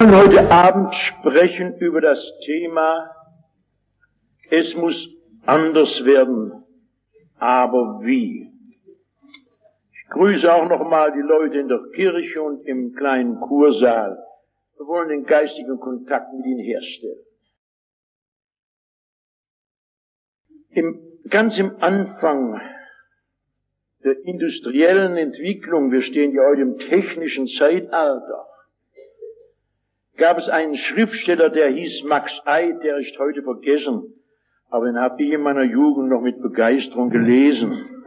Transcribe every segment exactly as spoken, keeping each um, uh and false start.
Wir wollen heute Abend sprechen über das Thema, es muss anders werden, aber wie? Ich grüße auch nochmal die Leute in der Kirche und im kleinen Kursaal. Wir wollen den geistigen Kontakt mit ihnen herstellen. Im, ganz im Anfang der industriellen Entwicklung, wir stehen ja heute im technischen Zeitalter, gab es einen Schriftsteller, der hieß Max Eid, der ist heute vergessen, aber den habe ich in meiner Jugend noch mit Begeisterung gelesen.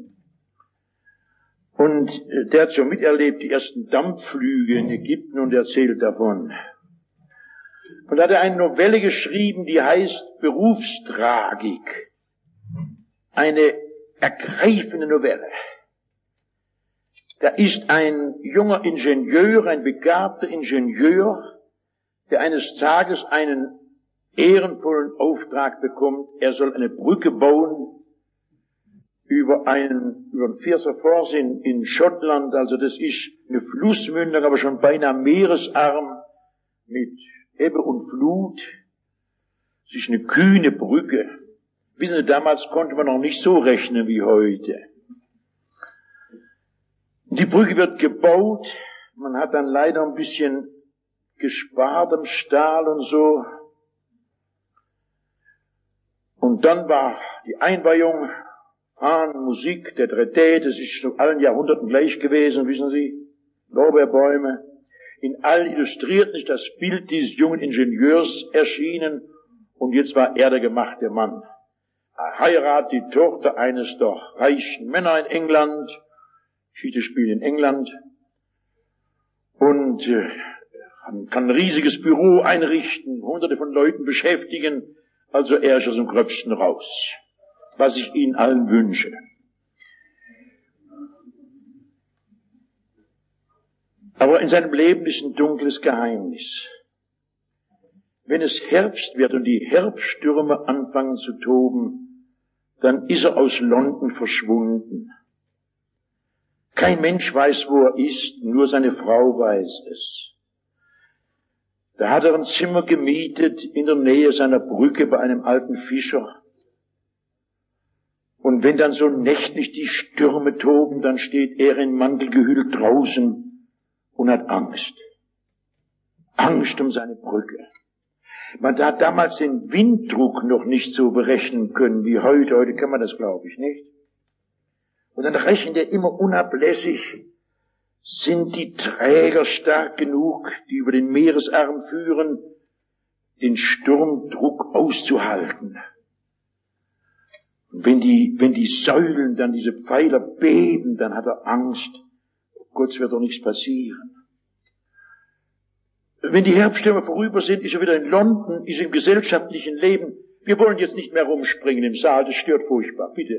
Und der hat schon miterlebt die ersten Dampfflüge in Ägypten und erzählt davon. Und da hat er eine Novelle geschrieben, die heißt Berufstragik. Eine ergreifende Novelle. Da ist ein junger Ingenieur, ein begabter Ingenieur, der eines Tages einen ehrenvollen Auftrag bekommt. Er soll eine Brücke bauen über einen, über den Firth Forth in, in Schottland. Also das ist eine Flussmündung, aber schon beinahe meeresarm mit Ebbe und Flut. Es ist eine kühne Brücke. Wissen Sie, damals konnte man noch nicht so rechnen wie heute. Die Brücke wird gebaut. Man hat dann leider ein bisschen gespart am Stahl und so. Und dann war die Einweihung, Fahnen, Musik, der Tretät, das ist in allen Jahrhunderten gleich gewesen, wissen Sie, Lorbeerbäume. In allen Illustrierten ist das Bild dieses jungen Ingenieurs erschienen und jetzt war er der gemachte Mann. Er heiratet die Tochter eines der reichen Männer in England, Geschichte in England, und äh, kann ein riesiges Büro einrichten, hunderte von Leuten beschäftigen, also er ist aus dem Gröbsten raus, was ich Ihnen allen wünsche. Aber in seinem Leben ist ein dunkles Geheimnis. Wenn es Herbst wird und die Herbststürme anfangen zu toben, dann ist er aus London verschwunden. Kein Mensch weiß, wo er ist, nur seine Frau weiß es. Da hat er ein Zimmer gemietet in der Nähe seiner Brücke bei einem alten Fischer. Und wenn dann so nächtlich die Stürme toben, dann steht er in Mantel gehüllt draußen und hat Angst. Angst um seine Brücke. Man hat damals den Winddruck noch nicht so berechnen können wie heute. Heute kann man das, glaube ich, nicht. Und dann rechnet er immer unablässig, sind die Träger stark genug, die über den Meeresarm führen, den Sturmdruck auszuhalten. Und wenn die, wenn die Säulen, dann diese Pfeiler beben, dann hat er Angst. Oh Gott, es wird doch nichts passieren. Wenn die Herbststürme vorüber sind, ist er wieder in London, ist im gesellschaftlichen Leben. Wir wollen jetzt nicht mehr rumspringen im Saal, das stört furchtbar. Bitte.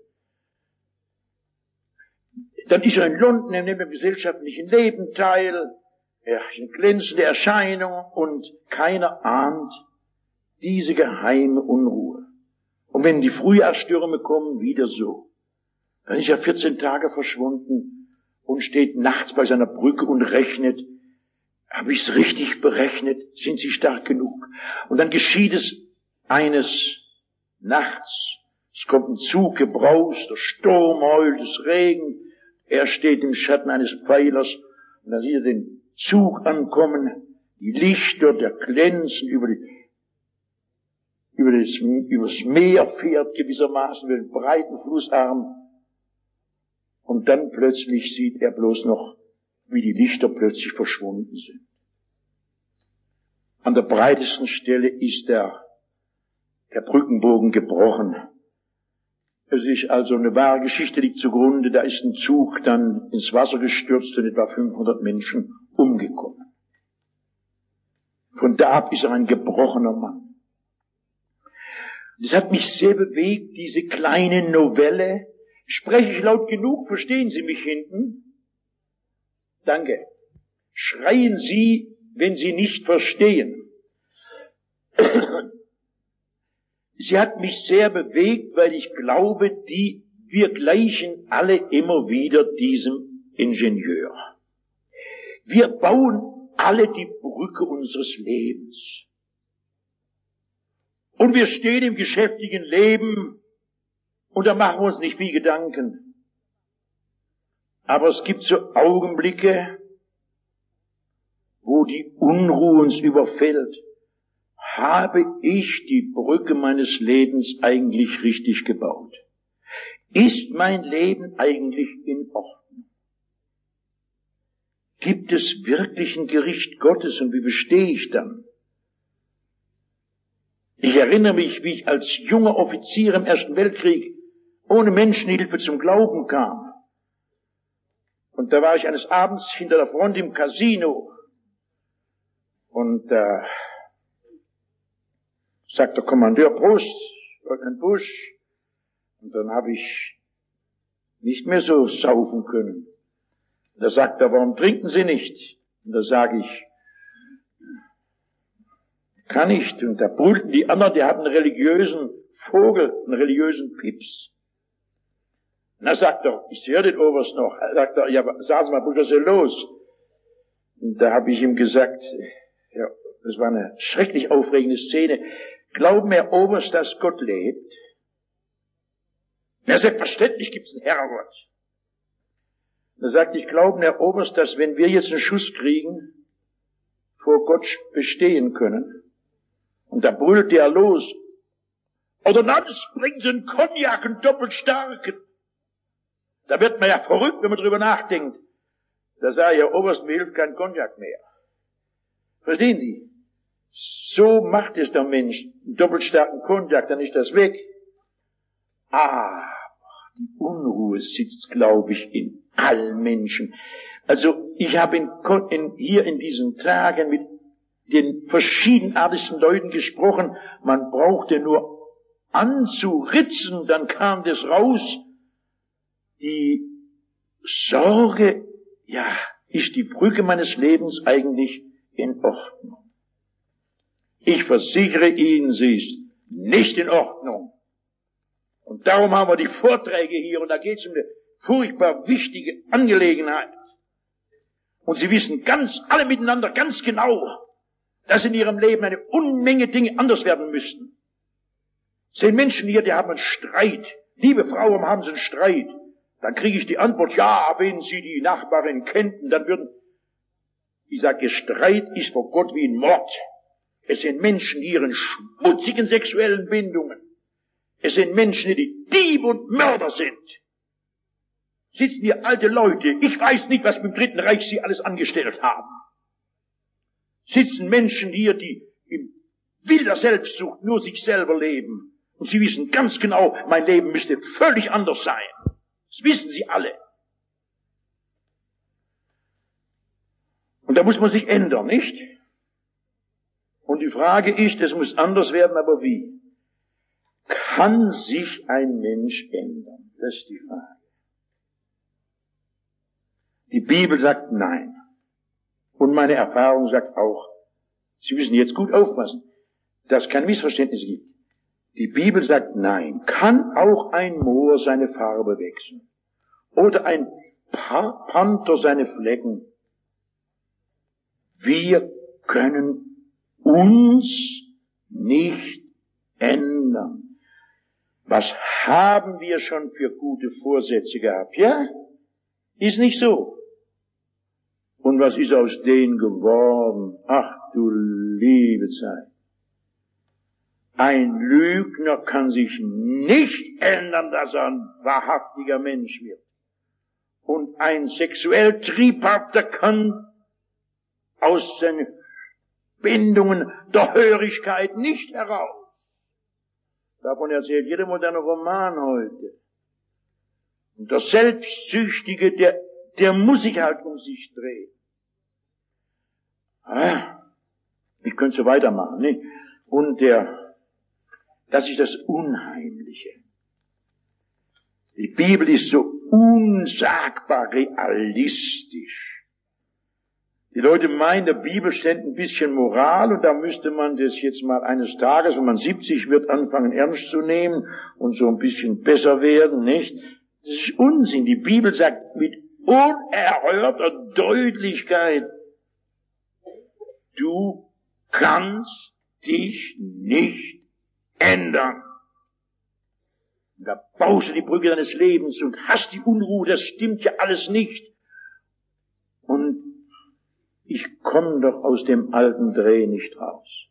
Dann ist er in London, er nimmt am gesellschaftlichen Leben teil, er hat eine glänzende Erscheinung und keiner ahnt diese geheime Unruhe. Und wenn die Frühjahrsstürme kommen, wieder so. Dann ist er vierzehn Tage verschwunden und steht nachts bei seiner Brücke und rechnet, habe ich es richtig berechnet? Sind sie stark genug? Und dann geschieht es eines Nachts. Es kommt ein Zug gebraust, der Sturm heult, es regnet. Er steht im Schatten eines Pfeilers und dann sieht er den Zug ankommen. Die Lichter, der glänzen über die, über das, übers Meer fährt gewissermaßen, über den breiten Flussarm. Und dann plötzlich sieht er bloß noch, wie die Lichter plötzlich verschwunden sind. An der breitesten Stelle ist der, der Brückenbogen gebrochen. Es ist also eine wahre Geschichte, liegt zugrunde. Da ist ein Zug dann ins Wasser gestürzt und etwa fünfhundert Menschen umgekommen. Von da ab ist er ein gebrochener Mann. Das hat mich sehr bewegt, diese kleine Novelle. Spreche ich laut genug? Verstehen Sie mich hinten? Danke. Schreien Sie, wenn Sie nicht verstehen. Sie hat mich sehr bewegt, weil ich glaube, die, wir gleichen alle immer wieder diesem Ingenieur. Wir bauen alle die Brücke unseres Lebens. Und wir stehen im geschäftigen Leben und da machen wir uns nicht viel Gedanken. Aber es gibt so Augenblicke, wo die Unruhe uns überfällt. Habe ich die Brücke meines Lebens eigentlich richtig gebaut? Ist mein Leben eigentlich in Ordnung? Gibt es wirklich ein Gericht Gottes und wie bestehe ich dann? Ich erinnere mich, wie ich als junger Offizier im Ersten Weltkrieg ohne Menschenhilfe zum Glauben kam. Und da war ich eines Abends hinter der Front im Casino. Und da äh, sagt der Kommandeur, Prost, Leutnant Busch. Und dann habe ich nicht mehr so saufen können. Und da sagt er, warum trinken Sie nicht? Und da sage ich, kann nicht. Und da brüllten die anderen, die hatten einen religiösen Vogel, einen religiösen Pips. Und da sagt er, ich höre den Oberst noch, da sagt er, ja, sagen Sie mal, Bruder, was ist denn los? Und da habe ich ihm gesagt, ja, das war eine schrecklich aufregende Szene, glauben Herr Oberst, dass Gott lebt? Ja, selbstverständlich gibt's einen Herrgott. Da sagt ich, glauben Herr Oberst, dass wenn wir jetzt einen Schuss kriegen, vor Gott bestehen können? Und da brüllte er los. Oder sonst bringen Sie einen Cognac, einen doppelt starken. Da wird man ja verrückt, wenn man drüber nachdenkt. Da sage ich, Herr Oberst, mir hilft kein Cognac mehr. Verstehen Sie? So macht es der Mensch. Einen doppelt starken Cognac, dann ist das weg. Ah, die Unruhe sitzt, glaube ich, in allen Menschen. Also ich habe in, in, hier in diesen Tagen mit den verschiedenartigsten Leuten gesprochen. Man brauchte nur anzuritzen, dann kam das raus. Die Sorge, ja, ist die Brücke meines Lebens eigentlich in Ordnung? Ich versichere Ihnen, sie ist nicht in Ordnung. Und darum haben wir die Vorträge hier und da geht es um eine furchtbar wichtige Angelegenheit. Und Sie wissen ganz, alle miteinander ganz genau, dass in Ihrem Leben eine Unmenge Dinge anders werden müssten. Sehen Menschen hier, die haben einen Streit. Liebe Frau, warum haben Sie einen Streit? Dann kriege ich die Antwort, ja, wenn Sie die Nachbarin kennten, dann würden... Ich sage, Streit ist vor Gott wie ein Mord. Es sind Menschen, die ihren schmutzigen sexuellen Bindungen. Es sind Menschen, die Diebe und Mörder sind. Sitzen hier alte Leute, ich weiß nicht, was mit dem Dritten Reich sie alles angestellt haben. Sitzen Menschen hier, die in wilder Selbstsucht nur sich selber leben. Und sie wissen ganz genau, mein Leben müsste völlig anders sein. Das wissen sie alle. Und da muss man sich ändern, nicht? Und die Frage ist, es muss anders werden, aber wie? Kann sich ein Mensch ändern? Das ist die Frage. Die Bibel sagt nein. Und meine Erfahrung sagt auch, Sie müssen jetzt gut aufpassen, dass es keine Missverständnisse gibt. Die Bibel sagt nein. Kann auch ein Moor seine Farbe wechseln? Oder ein pa- Panther seine Flecken? Wir können uns nicht ändern. Was haben wir schon für gute Vorsätze gehabt? Ja? Ist nicht so. Und was ist aus denen geworden? Ach du liebe Zeit. Ein Lügner kann sich nicht ändern, dass er ein wahrhaftiger Mensch wird. Und ein sexuell Triebhafter kann aus seinen Bindungen der Hörigkeit nicht heraus. Davon erzählt jeder moderne Roman heute. Und der Selbstsüchtige, der, der muss sich halt um sich drehen. Ah, ich könnte so weitermachen, nicht? Und der, das ist das Unheimliche. Die Bibel ist so unsagbar realistisch. Die Leute meinen, der Bibel steht ein bisschen Moral und da müsste man das jetzt mal eines Tages, wenn man siebzig wird, anfangen ernst zu nehmen und so ein bisschen besser werden, nicht? Das ist Unsinn. Die Bibel sagt mit unerhörter Deutlichkeit, du kannst dich nicht ändern. Und da baust du die Brücke deines Lebens und hast die Unruhe, das stimmt ja alles nicht. Und ich komme doch aus dem alten Dreh nicht raus.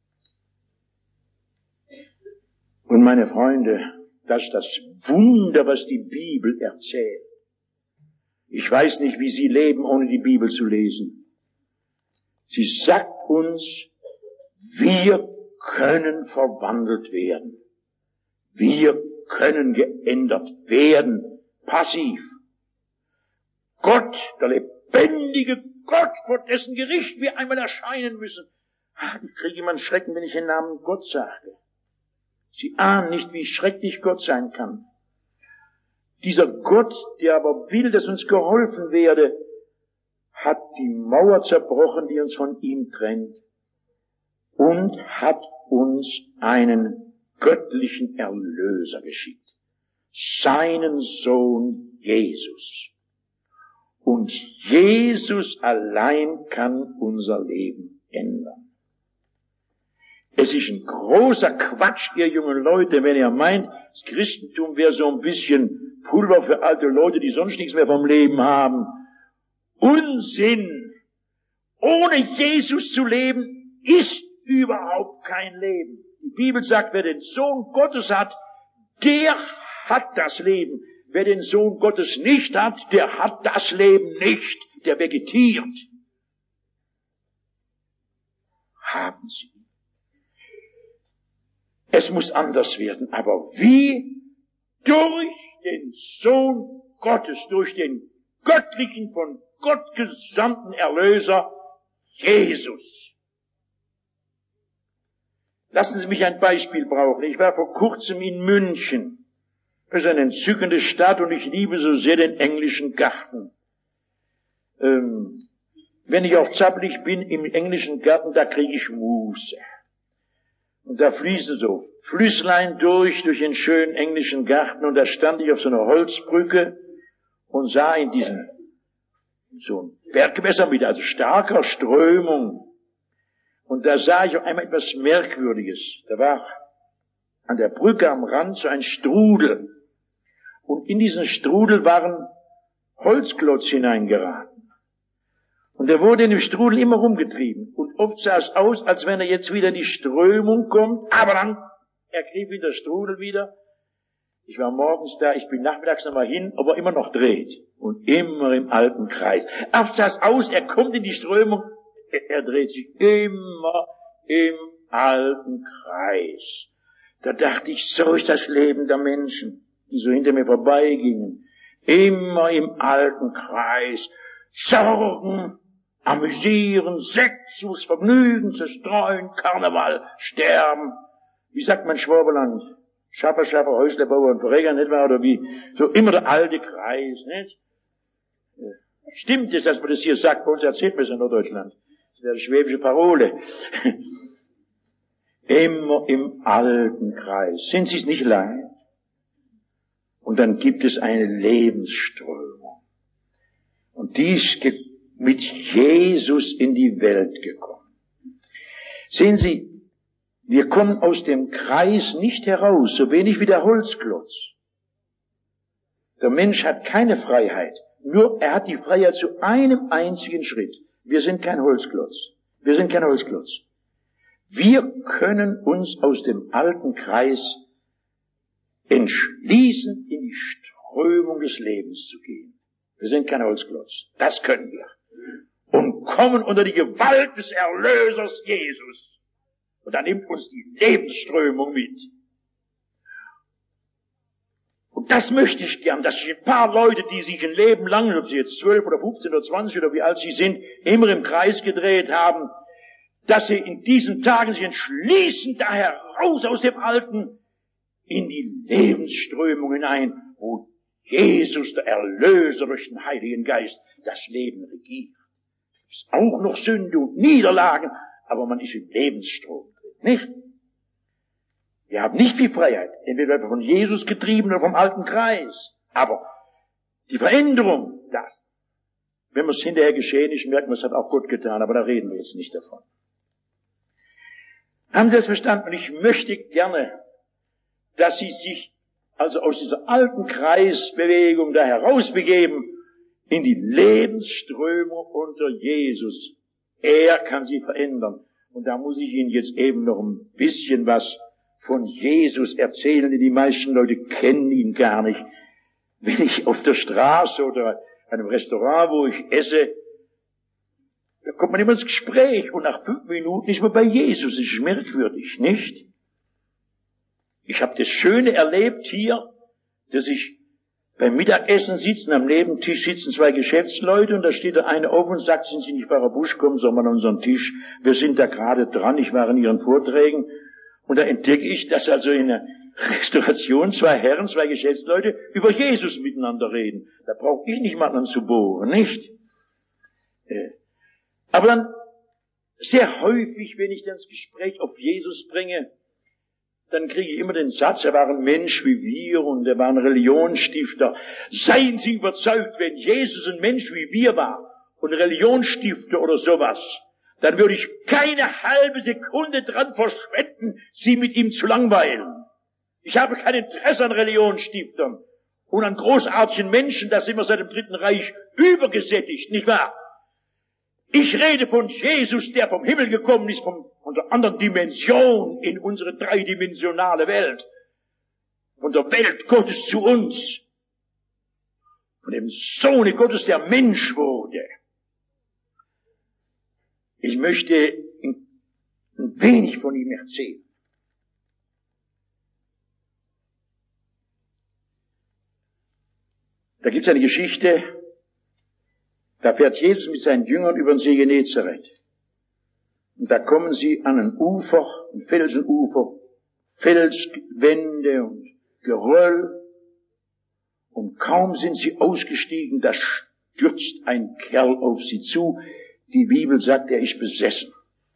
Und meine Freunde, das ist das Wunder, was die Bibel erzählt. Ich weiß nicht, wie Sie leben, ohne die Bibel zu lesen. Sie sagt uns, wir können verwandelt werden. Wir können geändert werden. Passiv. Gott, der lebendige Gott, vor dessen Gericht wir einmal erscheinen müssen. Ich kriege immer einen Schrecken, wenn ich den Namen Gott sage. Sie ahnen nicht, wie schrecklich Gott sein kann. Dieser Gott, der aber will, dass uns geholfen werde, hat die Mauer zerbrochen, die uns von ihm trennt, und hat uns einen göttlichen Erlöser geschickt. Seinen Sohn Jesus. Und Jesus allein kann unser Leben ändern. Es ist ein großer Quatsch, ihr jungen Leute, wenn ihr meint, das Christentum wäre so ein bisschen Pulver für alte Leute, die sonst nichts mehr vom Leben haben. Unsinn! Ohne Jesus zu leben, ist überhaupt kein Leben. Die Bibel sagt, wer den Sohn Gottes hat, der hat das Leben. Wer den Sohn Gottes nicht hat, der hat das Leben nicht. Der vegetiert. Haben Sie. Es muss anders werden. Aber wie? Durch den Sohn Gottes, durch den göttlichen, von Gott gesandten Erlöser, Jesus. Lassen Sie mich ein Beispiel brauchen. Ich war vor kurzem in München. Das ist eine entzückende Stadt und ich liebe so sehr den englischen Garten. Ähm, wenn ich auch zappelig bin im englischen Garten, da kriege ich Muße. Und da fließen so Flüsslein durch, durch den schönen englischen Garten, und da stand ich auf so einer Holzbrücke und sah in diesem, so ein Berggewässer mit also starker Strömung. Und da sah ich auf einmal etwas Merkwürdiges. Da war an der Brücke am Rand so ein Strudel. Und in diesen Strudel waren Holzklotz hineingeraten. Und er wurde in dem Strudel immer rumgetrieben. Und oft sah es aus, als wenn er jetzt wieder in die Strömung kommt. Aber dann, er kriegt wieder Strudel wieder. Ich war morgens da, ich bin nachmittags nochmal hin, aber immer noch dreht. Und immer im alten Kreis. Oft sah es aus, er kommt in die Strömung, er, er dreht sich immer im alten Kreis. Da dachte ich, so ist das Leben der Menschen, die so hinter mir vorbeigingen. Immer im alten Kreis. Sorgen, amüsieren, Sexus, Vergnügen, zerstreuen, Karneval, sterben. Wie sagt man Schwaberland? Schaffer, Schaffer, Häusle, Bauer und Verräger, nicht wahr? Oder wie? So immer der alte Kreis, nicht? Stimmt es, dass man das hier sagt? Bei uns erzählt man es in Norddeutschland. Das wäre eine schwäbische Parole. Immer im alten Kreis. Sind Sie es nicht leid? Und dann gibt es eine Lebensströmung. Und die ist mit Jesus in die Welt gekommen. Sehen Sie, wir kommen aus dem Kreis nicht heraus, so wenig wie der Holzklotz. Der Mensch hat keine Freiheit. Nur er hat die Freiheit zu einem einzigen Schritt. Wir sind kein Holzklotz. Wir sind kein Holzklotz. Wir können uns aus dem alten Kreis entschließen, in die Strömung des Lebens zu gehen. Wir sind kein Holzklotz. Das können wir. Und kommen unter die Gewalt des Erlösers Jesus. Und dann nimmt uns die Lebensströmung mit. Und das möchte ich gern, dass sich ein paar Leute, die sich ein Leben lang, ob sie jetzt zwölf oder fünfzehn oder zwanzig oder wie alt sie sind, immer im Kreis gedreht haben, dass sie in diesen Tagen sich entschließen, da heraus aus dem Alten in die Lebensströmung hinein, wo Jesus, der Erlöser durch den Heiligen Geist, das Leben regiert. Es ist auch noch Sünde und Niederlagen, aber man ist im Lebensstrom drin, nicht? Wir haben nicht viel Freiheit, entweder von Jesus getrieben oder vom alten Kreis. Aber die Veränderung, das. Wenn man es hinterher geschehen ist, merkt man, es hat auch Gott getan, aber da reden wir jetzt nicht davon. Haben Sie das verstanden? Und ich möchte gerne, dass Sie sich also aus dieser alten Kreisbewegung da herausbegeben in die Lebensströmung unter Jesus. Er kann Sie verändern. Und da muss ich Ihnen jetzt eben noch ein bisschen was von Jesus erzählen, denn die meisten Leute kennen ihn gar nicht. Wenn ich auf der Straße oder einem Restaurant, wo ich esse, da kommt man immer ins Gespräch und nach fünf Minuten ist man bei Jesus. Das ist merkwürdig, nicht? Ich habe das Schöne erlebt hier, dass ich beim Mittagessen sitze und am Nebentisch sitzen zwei Geschäftsleute und da steht der eine auf und sagt, sind Sie nicht Pfarrer Busch, kommen Sie mal an unseren Tisch. Wir sind da gerade dran, ich war in Ihren Vorträgen. Und da entdecke ich, dass also in der Restauration zwei Herren, zwei Geschäftsleute über Jesus miteinander reden. Da brauche ich nicht mal zu bohren, nicht? Aber dann sehr häufig, wenn ich dann das Gespräch auf Jesus bringe, dann kriege ich immer den Satz, er war ein Mensch wie wir und er war ein Religionsstifter. Seien Sie überzeugt, wenn Jesus ein Mensch wie wir war und Religionsstifter oder sowas, dann würde ich keine halbe Sekunde dran verschwenden, Sie mit ihm zu langweilen. Ich habe kein Interesse an Religionsstiftern und an großartigen Menschen, da sind wir seit dem Dritten Reich übergesättigt, nicht wahr? Ich rede von Jesus, der vom Himmel gekommen ist, von einer anderen Dimension in unsere dreidimensionale Welt. Von der Welt Gottes zu uns. Von dem Sohne Gottes, der Mensch wurde. Ich möchte ein wenig von ihm erzählen. Da gibt es eine Geschichte, da fährt Jesus mit seinen Jüngern über den See Genezareth. Und da kommen sie an ein Ufer, ein Felsenufer, Felswände und Geröll. Und kaum sind sie ausgestiegen, da stürzt ein Kerl auf sie zu. Die Bibel sagt, er ist besessen.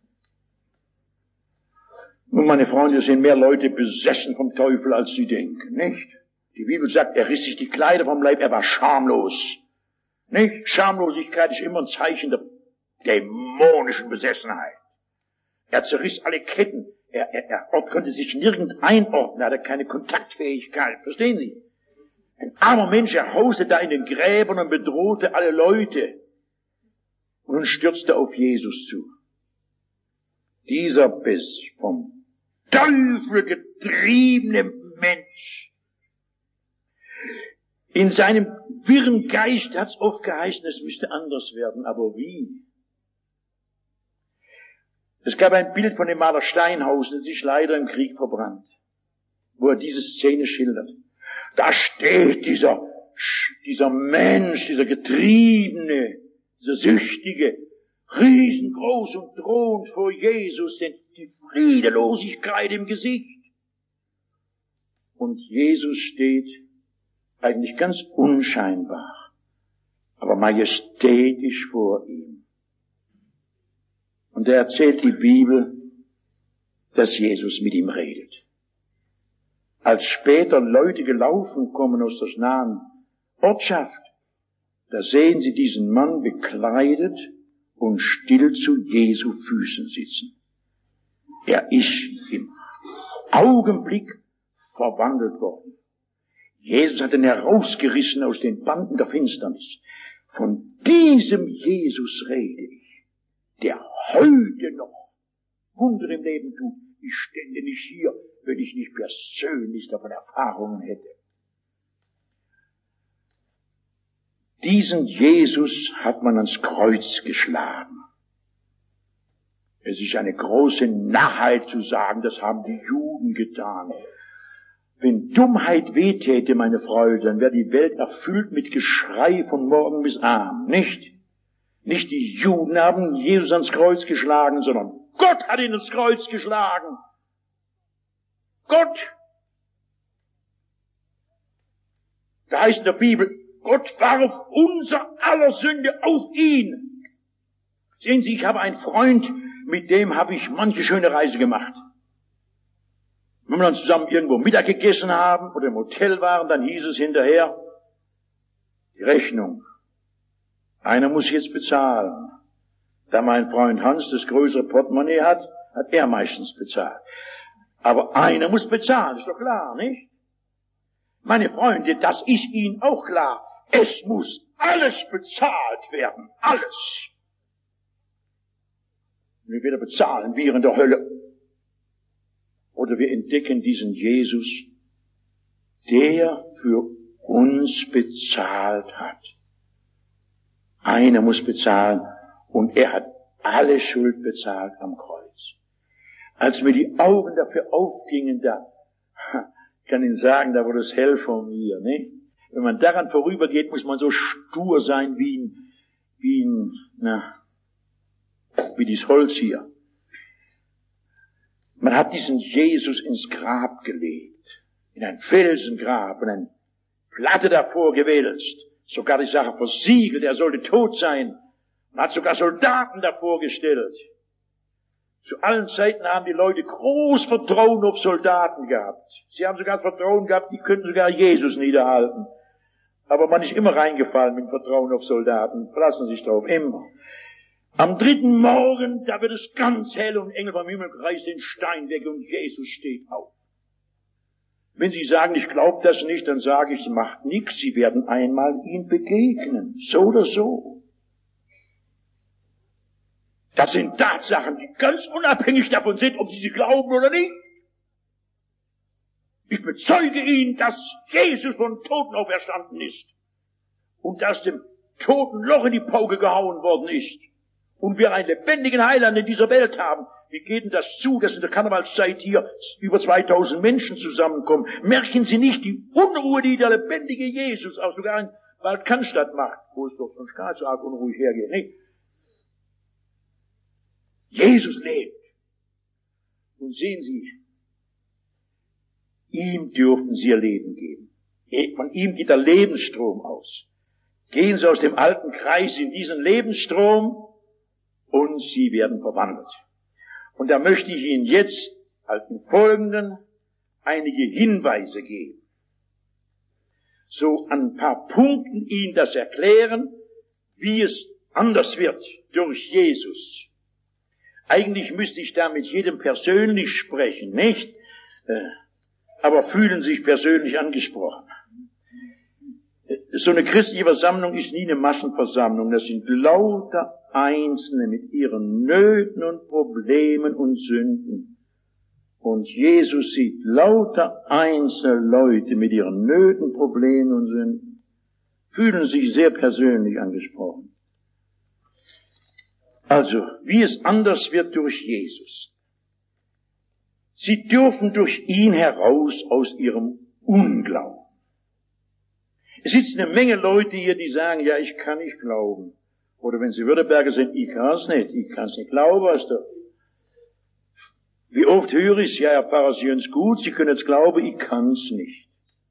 Nun, meine Freunde, es sind mehr Leute besessen vom Teufel, als sie denken, nicht? Die Bibel sagt, er riss sich die Kleider vom Leib, er war schamlos. Nicht? Schamlosigkeit ist immer ein Zeichen der dämonischen Besessenheit. Er zerriss alle Ketten. Er, er, er konnte sich nirgend einordnen, er hatte keine Kontaktfähigkeit. Verstehen Sie? Ein armer Mensch, er hauste da in den Gräbern und bedrohte alle Leute. Und nun stürzte auf Jesus zu. Dieser bis vom Teufel getriebene Mensch. In seinem wirren Geist hat's oft geheißen, es müsste anders werden. Aber wie? Es gab ein Bild von dem Maler Steinhausen, das ist leider im Krieg verbrannt, wo er diese Szene schildert. Da steht dieser, dieser Mensch, dieser Getriebene, dieser Süchtige, riesengroß und drohend vor Jesus, denn die Friedelosigkeit im Gesicht. Und Jesus steht eigentlich ganz unscheinbar, aber majestätisch vor ihm. Und er erzählt die Bibel, dass Jesus mit ihm redet. Als später Leute gelaufen kommen aus der nahen Ortschaft, da sehen sie diesen Mann bekleidet und still zu Jesu Füßen sitzen. Er ist im Augenblick verwandelt worden. Jesus hat ihn herausgerissen aus den Banden der Finsternis. Von diesem Jesus rede ich, der heute noch Wunder im Leben tut. Ich stände nicht hier, wenn ich nicht persönlich davon Erfahrungen hätte. Diesen Jesus hat man ans Kreuz geschlagen. Es ist eine große Narrheit zu sagen, das haben die Juden getan. Wenn Dummheit wehtäte, meine Freunde, dann wäre die Welt erfüllt mit Geschrei von morgen bis abend, nicht? Nicht die Juden haben Jesus ans Kreuz geschlagen, sondern Gott hat ihn ans Kreuz geschlagen. Gott. Da heißt in der Bibel, Gott warf unser aller Sünde auf ihn. Sehen Sie, ich habe einen Freund, mit dem habe ich manche schöne Reise gemacht. Wenn wir dann zusammen irgendwo Mittag gegessen haben oder im Hotel waren, dann hieß es hinterher, die Rechnung Einer muss jetzt bezahlen. Da mein Freund Hans das größere Portemonnaie hat, hat er meistens bezahlt. Aber einer muss bezahlen, ist doch klar, nicht? Meine Freunde, das ist Ihnen auch klar. Es muss alles bezahlt werden. Alles. Wir wieder bezahlen wir in der Hölle. Oder wir entdecken diesen Jesus, der für uns bezahlt hat. Einer muss bezahlen und er hat alle Schuld bezahlt am Kreuz. Als mir die Augen dafür aufgingen, da, ich kann Ihnen sagen, da wurde es hell vor mir, ne? Wenn man daran vorübergeht, muss man so stur sein wie ein, wie ein, na, wie dieses Holz hier. Man hat diesen Jesus ins Grab gelegt, in ein Felsengrab und eine Platte davor gewälzt, sogar die Sache versiegelt, er sollte tot sein. Man hat sogar Soldaten davor gestellt. Zu allen Zeiten haben die Leute groß Vertrauen auf Soldaten gehabt. Sie haben sogar das Vertrauen gehabt, die könnten sogar Jesus niederhalten. Aber man ist immer reingefallen mit Vertrauen auf Soldaten. Verlassen sich drauf, immer. Am dritten Morgen, da wird es ganz hell und Engel vom Himmel reißt den Stein weg und Jesus steht auf. Wenn Sie sagen, ich glaube das nicht, dann sage ich, macht nichts. Sie werden einmal ihm begegnen. So oder so. Das sind Tatsachen, die ganz unabhängig davon sind, ob Sie sie glauben oder nicht. Ich bezeuge Ihnen, dass Jesus von Toten auferstanden ist und dass dem Toten Loch in die Pauke gehauen worden ist und wir einen lebendigen Heiland in dieser Welt haben. Wie geht denn das zu, dass in der Karnevalszeit hier über zweitausend Menschen zusammenkommen? Merken Sie nicht die Unruhe, die der lebendige Jesus auch sogar in Bad Cannstatt macht, wo es doch sonst gar nicht so arg unruhig hergeht, nicht? Jesus lebt. Und sehen Sie, ihm dürfen Sie ihr Leben geben. Von ihm geht der Lebensstrom aus. Gehen Sie aus dem alten Kreis in diesen Lebensstrom und Sie werden verwandelt. Und da möchte ich Ihnen jetzt als im Folgenden einige Hinweise geben. So an ein paar Punkten Ihnen das erklären, wie es anders wird durch Jesus. Eigentlich müsste ich da mit jedem persönlich sprechen, nicht? Aber fühlen sich persönlich angesprochen. So eine christliche Versammlung ist nie eine Massenversammlung. Das sind lauter Einzelne mit ihren Nöten und Problemen und Sünden. Und Jesus sieht lauter einzelne Leute mit ihren Nöten, Problemen und Sünden, fühlen sich sehr persönlich angesprochen. Also, wie es anders wird durch Jesus. Sie dürfen durch ihn heraus aus ihrem Unglauben. Es sitzen eine Menge Leute hier, die sagen, ja, ich kann nicht glauben. Oder wenn sie Württemberger sind, ich kann's nicht, ich kann's nicht glauben. Was da. Wie oft höre ich, ja, Herr Pfarrer, Sie hören's gut, Sie können jetzt glauben, ich kann's nicht.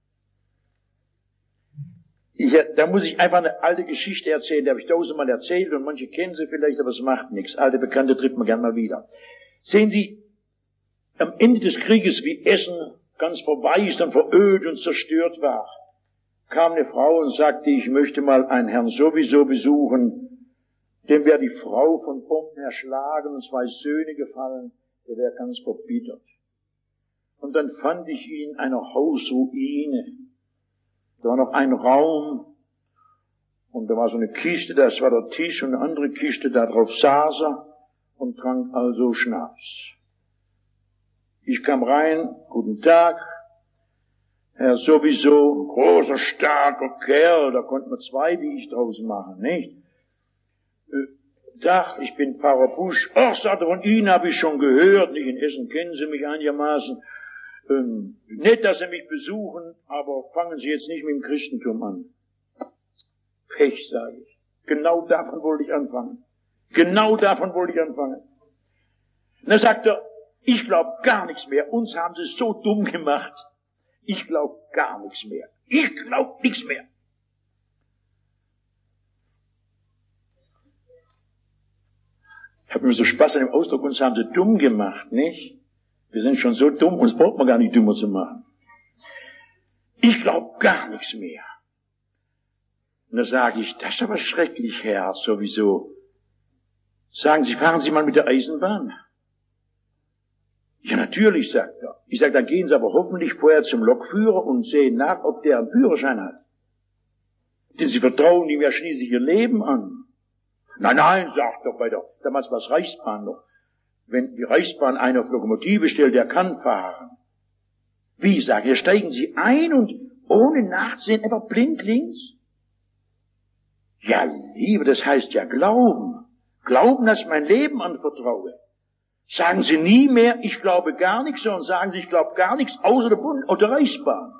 Ich, da muss ich einfach eine alte Geschichte erzählen, die habe ich tausendmal erzählt und manche kennen sie vielleicht, aber es macht nichts. Alte Bekannte trifft man gern mal wieder. Sehen Sie, am Ende des Krieges, wie Essen ganz vorbei ist und verödet und zerstört war, kam eine Frau und sagte, ich möchte mal einen Herrn sowieso besuchen, dem wäre die Frau von Bomben erschlagen und zwei Söhne gefallen, der wäre ganz verbittert. Und dann fand ich ihn in einer Hausruine. Da war noch ein Raum und da war so eine Kiste, das war der Tisch und eine andere Kiste, da drauf saß er und trank also Schnaps. Ich kam rein, guten Tag, Herr sowieso, großer, starker Kerl, da konnten wir zwei wie ich draus machen, nicht? Äh, Tag, ich bin Pfarrer Busch. Ach, sagte, von Ihnen habe ich schon gehört, nicht in Essen kennen Sie mich einigermaßen. Ähm, nett, dass Sie mich besuchen, aber fangen Sie jetzt nicht mit dem Christentum an. Pech, sage ich. Genau davon wollte ich anfangen. Genau davon wollte ich anfangen. Und dann sagt er, ich glaube gar nichts mehr. Uns haben sie so dumm gemacht. Ich glaube gar nichts mehr. Ich glaube nichts mehr. Ich habe mir so Spaß an dem Ausdruck, uns haben sie dumm gemacht, nicht? Wir sind schon so dumm, uns braucht man gar nicht dümmer zu machen. Ich glaube gar nichts mehr. Und da sage ich, das ist aber schrecklich, Herr, sowieso. Sagen Sie, fahren Sie mal mit der Eisenbahn? Ja, natürlich, sagt er. Ich sage, dann gehen Sie aber hoffentlich vorher zum Lokführer und sehen nach, ob der einen Führerschein hat. Denn Sie vertrauen ihm ja schließlich Ihr Leben an. Nein, nein, sagt er bei der, damals war es Reichsbahn noch. Wenn die Reichsbahn einen auf Lokomotive stellt, der kann fahren. Wie, sage ich, steigen Sie ein und ohne Nachsehen einfach blindlings? Ja, Liebe, das heißt ja Glauben. Glauben, dass ich mein Leben anvertraue. Sagen Sie nie mehr, ich glaube gar nichts, sondern sagen Sie, ich glaube gar nichts außer der Bund oder der Reichsbahn.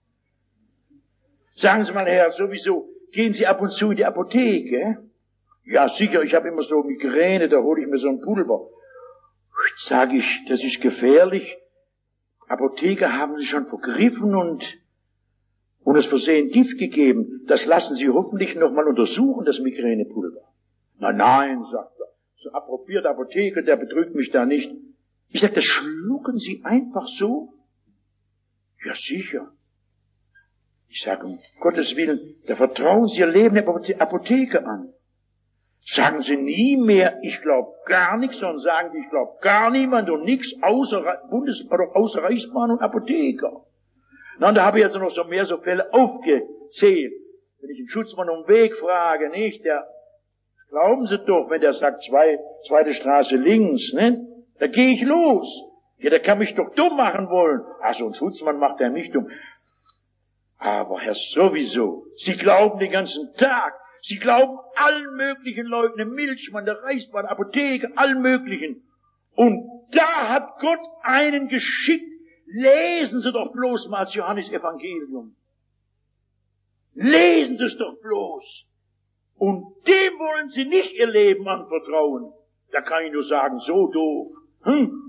Sagen Sie mal, Herr, sowieso, gehen Sie ab und zu in die Apotheke? Ja, sicher, ich habe immer so Migräne, da hole ich mir so ein Pulver. Sage ich, das ist gefährlich. Apotheker haben Sie schon vergriffen und, und es versehen Gift gegeben. Das lassen Sie hoffentlich nochmal untersuchen, das Migränepulver. Nein, nein, sagt er. So approbierter Apotheker, der betrügt mich da nicht. Ich sage, das schlucken Sie einfach so? Ja, sicher. Ich sage, um Gottes Willen, da vertrauen Sie Ihr Leben der Apotheke an. Sagen Sie nie mehr, ich glaube gar nichts, sondern sagen Sie, ich glaube gar niemand und nichts außer Bundes- oder außer Reichsbahn und Apotheker. Na, und da habe ich also noch so mehr so Fälle aufgezählt. Wenn ich einen Schutzmann um den Weg frage, nicht, der, glauben Sie doch, wenn der sagt, zwei, zweite Straße links, ne, da gehe ich los. Ja, der kann mich doch dumm machen wollen. Ach, so ein Schutzmann macht er nicht dumm. Aber Herr, sowieso, Sie glauben den ganzen Tag, Sie glauben allen möglichen Leuten, dem Milchmann, der Reichsbahn, der Apotheke, allen möglichen. Und da hat Gott einen geschickt. Lesen Sie doch bloß mal das Johannesevangelium. Lesen Sie es doch bloß. Und dem wollen Sie nicht Ihr Leben anvertrauen. Da kann ich nur sagen, so doof. Hm?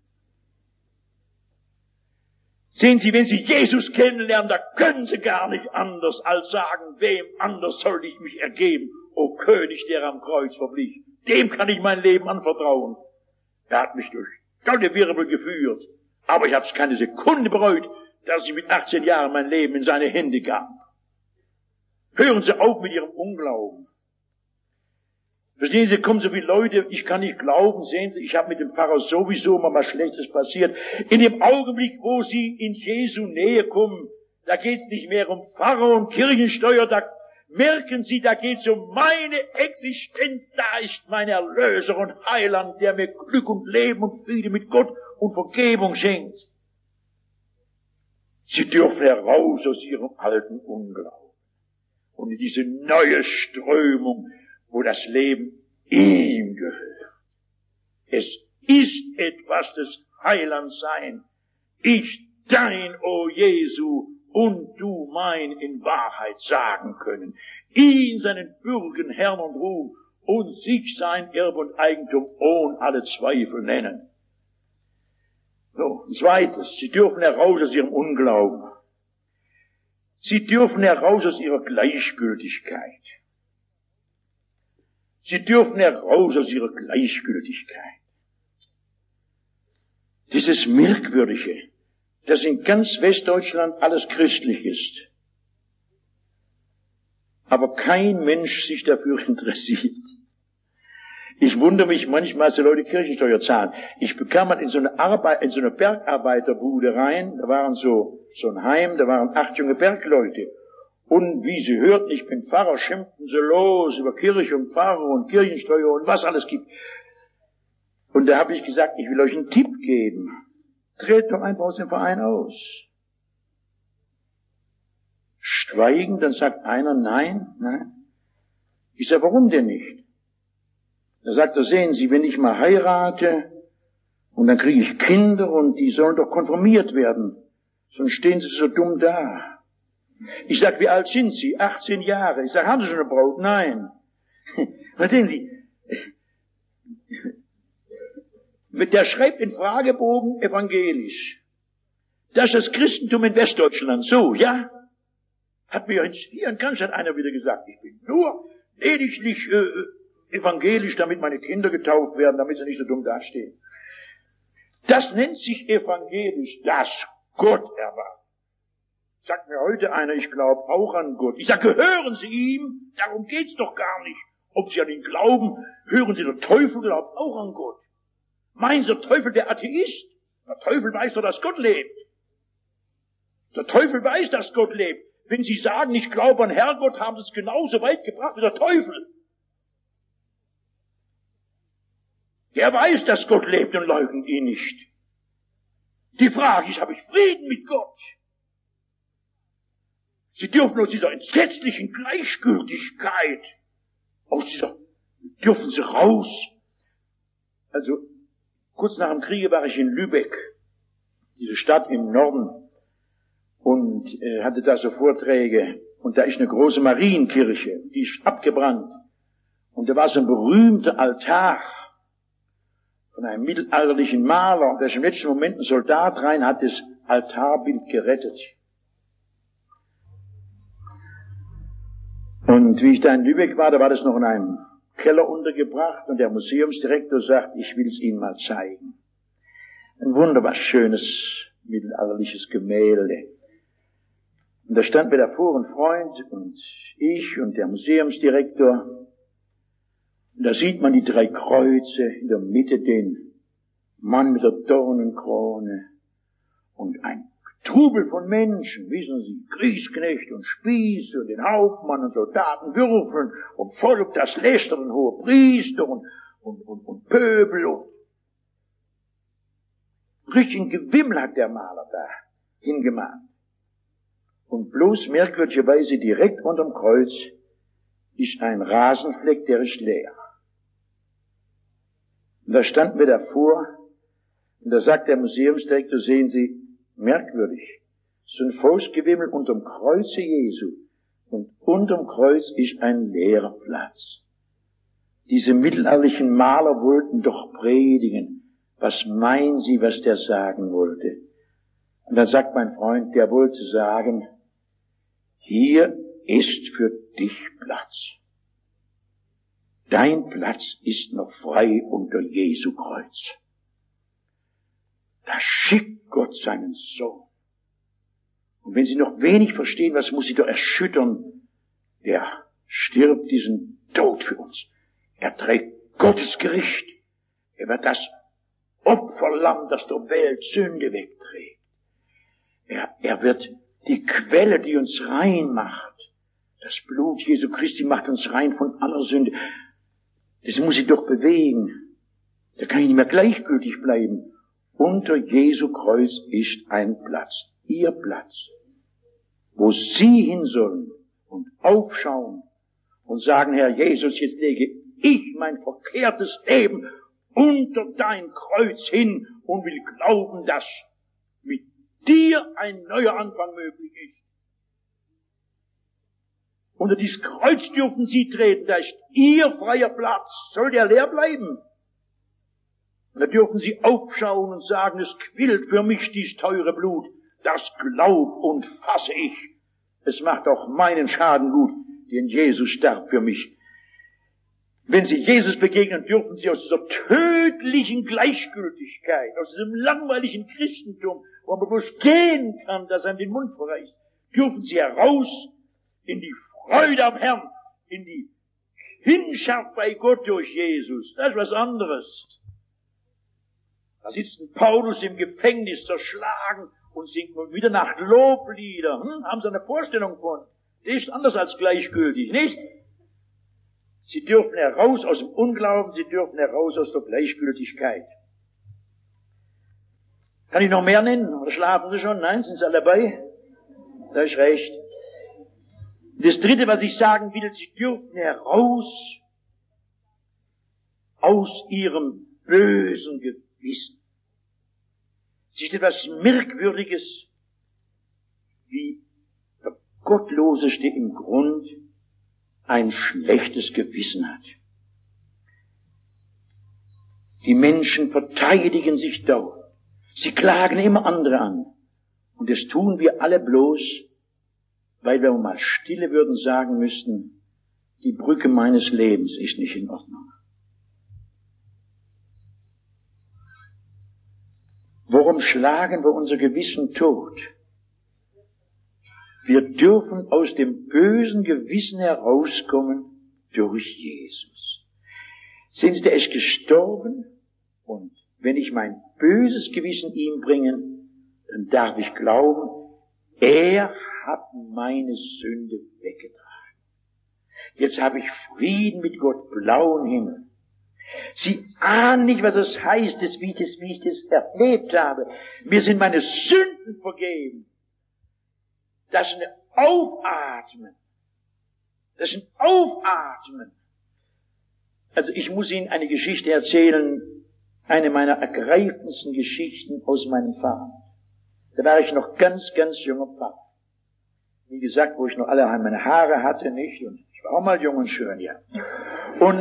Sehen Sie, wenn Sie Jesus kennenlernen, da können Sie gar nicht anders als sagen, wem anders soll ich mich ergeben? O König, der am Kreuz verblich, dem kann ich mein Leben anvertrauen. Er hat mich durch tolle Wirbel geführt, aber ich habe es keine Sekunde bereut, dass ich mit achtzehn Jahren mein Leben in seine Hände gab. Hören Sie auf mit Ihrem Unglauben. Verstehen Sie, kommen so viele Leute, ich kann nicht glauben, sehen Sie, ich habe mit dem Pfarrer sowieso mal was Schlechtes passiert. In dem Augenblick, wo Sie in Jesu Nähe kommen, da geht's nicht mehr um Pfarrer und Kirchensteuer, da merken Sie, da geht's um meine Existenz, da ist mein Erlöser und Heiland, der mir Glück und Leben und Friede mit Gott und Vergebung schenkt. Sie dürfen heraus aus Ihrem alten Unglauben und in diese neue Strömung, wo das Leben ihm gehört. Es ist etwas des Heilandsein. Ich dein, o Jesu, und du mein in Wahrheit sagen können. Ihn seinen Bürgen, Herrn und Ruhm und sich sein Erbe und Eigentum ohne alle Zweifel nennen. So, ein zweites, Sie dürfen heraus aus ihrem Unglauben. Sie dürfen heraus aus ihrer Gleichgültigkeit. Sie dürfen heraus aus ihrer Gleichgültigkeit. Dieses Merkwürdige, dass in ganz Westdeutschland alles christlich ist, aber kein Mensch sich dafür interessiert. Ich wundere mich manchmal, dass die Leute Kirchensteuer zahlen. Ich bekam mal in so eine Arbeit, in so eine Bergarbeiterbude rein, da waren so, so ein Heim, da waren acht junge Bergleute. Und wie sie hörten, ich bin Pfarrer, schimpften sie los über Kirche und Pfarrer und Kirchensteuer und was alles gibt. Und da habe ich gesagt, ich will euch einen Tipp geben. Tretet doch einfach aus dem Verein aus. Schweigen, dann sagt einer nein, nein. Ich sage, warum denn nicht? Da sagt er, sehen Sie, wenn ich mal heirate und dann kriege ich Kinder und die sollen doch konfirmiert werden, sonst stehen sie so dumm da. Ich sag, wie alt sind Sie? achtzehn Jahre. Ich sag, haben Sie schon eine Braut? Nein. Verstehen Sie? Der schreibt in Fragebogen evangelisch. Das ist das Christentum in Westdeutschland. So, ja? Hat mir hier in Cannstatt einer wieder gesagt, ich bin nur lediglich äh, evangelisch, damit meine Kinder getauft werden, damit sie nicht so dumm dastehen. Das nennt sich evangelisch, das Gott erwartet. Sagt mir heute einer, ich glaube auch an Gott. Ich sage, gehören Sie ihm? Darum geht's doch gar nicht. Ob Sie an ihn glauben, hören Sie, der Teufel glaubt auch an Gott. Meinen Sie, der Teufel der Atheist? Der Teufel weiß doch, dass Gott lebt. Der Teufel weiß, dass Gott lebt. Wenn Sie sagen, ich glaube an Herrgott, haben Sie es genauso weit gebracht wie der Teufel. Der weiß, dass Gott lebt und leugnet ihn nicht. Die Frage ist, habe ich Frieden mit Gott? Sie dürfen aus dieser entsetzlichen Gleichgültigkeit, aus dieser, dürfen Sie raus. Also, kurz nach dem Kriege war ich in Lübeck, diese Stadt im Norden, und äh, hatte da so Vorträge. Und da ist eine große Marienkirche, die ist abgebrannt. Und da war so ein berühmter Altar von einem mittelalterlichen Maler. Und da ist im letzten Moment ein Soldat rein, hat das Altarbild gerettet. Und wie ich da in Lübeck war, da war das noch in einem Keller untergebracht. Und der Museumsdirektor sagt, ich will es Ihnen mal zeigen. Ein wunderbar schönes mittelalterliches Gemälde. Und da stand mir davor ein Freund und ich und der Museumsdirektor. Und da sieht man die drei Kreuze, in der Mitte den Mann mit der Dornenkrone und ein Trubel von Menschen, wissen Sie, Kriegsknecht und Spieße und den Hauptmann und Soldaten würfeln und Volk, das lästert und hohe Priester und, und, und, und Pöbel und richtig ein Gewimmel hat der Maler da hingemacht. Und bloß merkwürdigerweise direkt unterm Kreuz ist ein Rasenfleck, der ist leer. Und da standen wir davor, und da sagt der Museumsdirektor, sehen Sie, merkwürdig, so ein Volksgewimmel unterm Kreuze Jesu, und unterm Kreuz ist ein leerer Platz. Diese mittelalterlichen Maler wollten doch predigen. Was meinen Sie, was der sagen wollte? Und dann sagt mein Freund, der wollte sagen, hier ist für dich Platz. Dein Platz ist noch frei unter Jesu Kreuz. Da schickt Gott seinen Sohn. Und wenn Sie noch wenig verstehen, was muss Sie doch erschüttern? Der stirbt diesen Tod für uns. Er trägt Gottes Gericht. Er wird das Opferlamm, das der Welt Sünde wegträgt. Er, er wird die Quelle, die uns rein macht. Das Blut Jesu Christi macht uns rein von aller Sünde. Das muss ich doch bewegen. Da kann ich nicht mehr gleichgültig bleiben. Unter Jesu Kreuz ist ein Platz, Ihr Platz, wo Sie hin sollen und aufschauen und sagen, Herr Jesus, jetzt lege ich mein verkehrtes Leben unter dein Kreuz hin und will glauben, dass mit dir ein neuer Anfang möglich ist. Unter dieses Kreuz dürfen Sie treten, da ist Ihr freier Platz. Soll der leer bleiben? Und da dürfen Sie aufschauen und sagen, es quillt für mich dies teure Blut. Das glaub und fasse ich. Es macht auch meinen Schaden gut, denn Jesus starb für mich. Wenn Sie Jesus begegnen, dürfen Sie aus dieser tödlichen Gleichgültigkeit, aus diesem langweiligen Christentum, wo man bloß gehen kann, dass einem den Mund verreißt, dürfen Sie heraus in die Freude am Herrn, in die Hindschaft bei Gott durch Jesus. Das ist was anderes. Da sitzt ein Paulus im Gefängnis zerschlagen und singt nun wieder nach Loblieder. Hm? Haben Sie eine Vorstellung von? Das ist anders als gleichgültig, nicht? Sie dürfen heraus aus dem Unglauben, Sie dürfen heraus aus der Gleichgültigkeit. Kann ich noch mehr nennen? Oder schlafen Sie schon? Nein, sind Sie alle dabei? Da ist recht. Das Dritte, was ich sagen will, Sie dürfen heraus aus Ihrem bösen Gewissen. Es ist etwas Merkwürdiges, wie der Gottloseste im Grund ein schlechtes Gewissen hat. Die Menschen verteidigen sich dauernd. Sie klagen immer andere an. Und das tun wir alle bloß, weil wir mal stille würden sagen müssten, die Brücke meines Lebens ist nicht in Ordnung. Warum schlagen wir unser Gewissen tot? Wir dürfen aus dem bösen Gewissen herauskommen durch Jesus. Sehen Sie, der ist gestorben, und wenn ich mein böses Gewissen ihm bringe, dann darf ich glauben, er hat meine Sünde weggetragen. Jetzt habe ich Frieden mit Gott, blauen Himmel. Sie ahnen nicht, was es heißt, das, wie, ich das, wie ich das erlebt habe. Mir sind meine Sünden vergeben. Das ist ein Aufatmen. Das ist ein Aufatmen. Also ich muss Ihnen eine Geschichte erzählen, eine meiner ergreifendsten Geschichten aus meinem Vater. Da war ich noch ganz, ganz junger Pfarrer. Wie gesagt, wo ich noch alle meine Haare hatte, nicht? Und ich war auch mal jung und schön, ja. Und,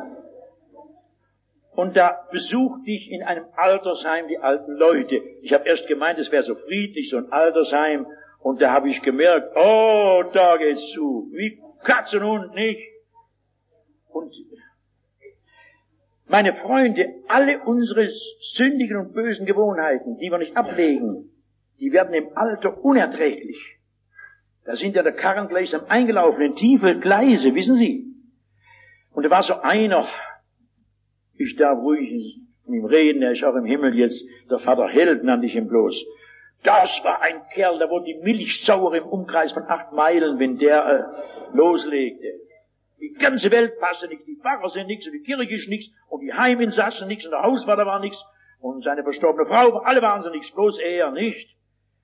und da besuchte ich in einem Altersheim die alten Leute. Ich habe erst gemeint, es wäre so friedlich, so ein Altersheim. Und da habe ich gemerkt, oh, da geht's zu. Wie Katz und Hund, nicht? Und meine Freunde, alle unsere sündigen und bösen Gewohnheiten, die wir nicht ablegen, die werden im Alter unerträglich. Da sind ja der Karren gleichsam eingelaufen in tiefe Gleise, wissen Sie. Und da war so einer, ich darf ruhig von ihm reden, er ist auch im Himmel jetzt, der Vater Held nannte ich ihn bloß. Das war ein Kerl, da wurde die Milch sauer im Umkreis von acht Meilen, wenn der äh, loslegte. Die ganze Welt passte nichts, die Pfarrer sind nichts, und die Kirche ist nichts, und die Heiminsassen nichts, und der Hausvater war nichts, und seine verstorbene Frau, alle waren sie nichts, bloß er nicht.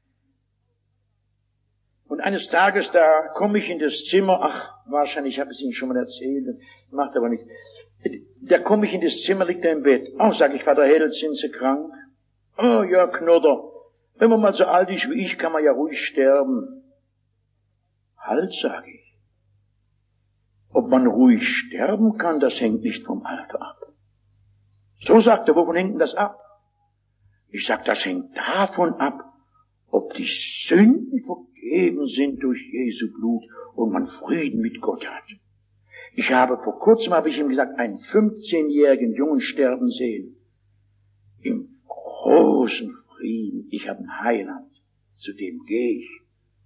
Und eines Tages, da komme ich in das Zimmer, ach, wahrscheinlich habe ich es Ihnen schon mal erzählt, macht aber nicht. Da komme ich in das Zimmer, liegt er im Bett. Oh, sag ich, Vater Held, sind Sie krank? Oh, ja, Knodder. Wenn man mal so alt ist wie ich, kann man ja ruhig sterben. Halt, sage ich. Ob man ruhig sterben kann, das hängt nicht vom Alter ab. So sagt er, wovon hängt denn das ab? Ich sag, das hängt davon ab, ob die Sünden vergeben sind durch Jesu Blut und man Frieden mit Gott hat. Ich habe vor kurzem, habe ich ihm gesagt, einen fünfzehnjährigen Jungen sterben sehen. Im großen Frieden. Ich habe einen Heiland. Zu dem gehe ich.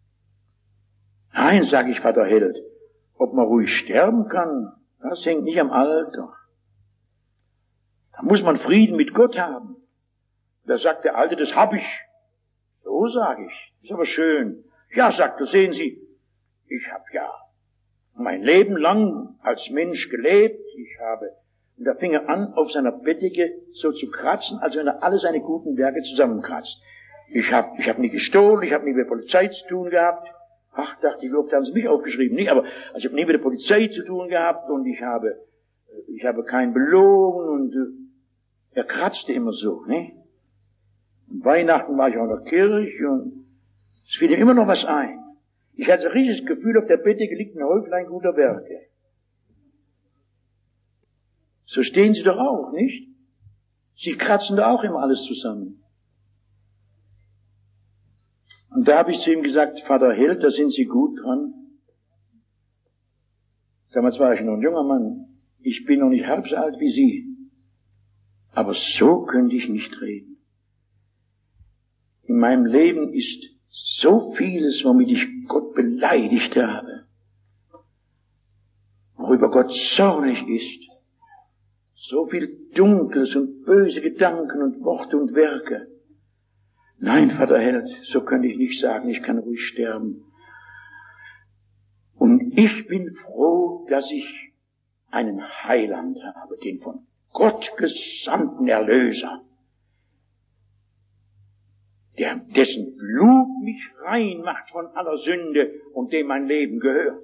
Nein, sage ich, Vater Held, ob man ruhig sterben kann, das hängt nicht am Alter. Da muss man Frieden mit Gott haben. Da sagt der Alte, das habe ich. So sage ich. Ist aber schön. Ja, sagt er, sehen Sie, ich habe ja mein Leben lang als Mensch gelebt. Ich habe, und da fing er an, auf seiner Bettdecke so zu kratzen, als wenn er alle seine guten Werke zusammenkratzt. Ich habe ich hab nie gestohlen, ich habe nie mit der Polizei zu tun gehabt. Ach, dachte ich, wie oft haben Sie mich aufgeschrieben? Nicht, aber also ich habe nie mit der Polizei zu tun gehabt und ich habe, ich habe keinen belogen und äh, er kratzte immer so, ne? Und Weihnachten war ich auch in der Kirche und es fiel ihm immer noch was ein. Ich hatte ein riesiges Gefühl, auf der Bettdecke liegt ein Häuflein guter Werke. So stehen Sie doch auch, nicht? Sie kratzen da auch immer alles zusammen. Und da habe ich zu ihm gesagt, Vater Held, da sind Sie gut dran. Damals war ich noch ein junger Mann. Ich bin noch nicht halb so alt wie Sie. Aber so könnte ich nicht reden. In meinem Leben ist so vieles, womit ich Gott beleidigt habe, worüber Gott zornig ist. So viel Dunkles und böse Gedanken und Worte und Werke. Nein, Vater Held, so könnte ich nicht sagen, ich kann ruhig sterben. Und ich bin froh, dass ich einen Heiland habe, den von Gott gesandten Erlöser, der, dessen Blut mich rein macht von aller Sünde und dem mein Leben gehört.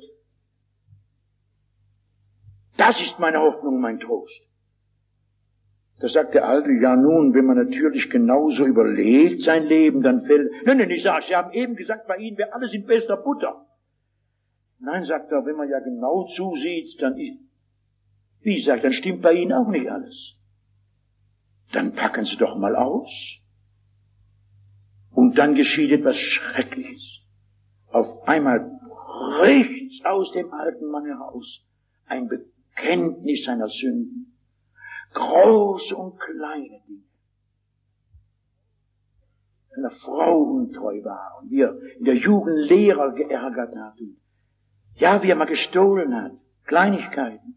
Das ist meine Hoffnung, mein Trost. Da sagt der Alte, ja nun, wenn man natürlich genauso überlegt sein Leben, dann fällt, nein, nein, ich sage, Sie haben eben gesagt, bei Ihnen wäre alles in bester Butter. Nein, sagt er, wenn man ja genau zusieht, dann, wie sagt, dann stimmt bei Ihnen auch nicht alles. Dann packen Sie doch mal aus. Und dann geschieht etwas Schreckliches. Auf einmal bricht's aus dem alten Mann heraus ein Bekenntnis seiner Sünden. Große und kleine Dinge. seiner Frau untreu war und wie er in der Jugend Lehrer geärgert hat. Und ja, wie er mal gestohlen hat. Kleinigkeiten.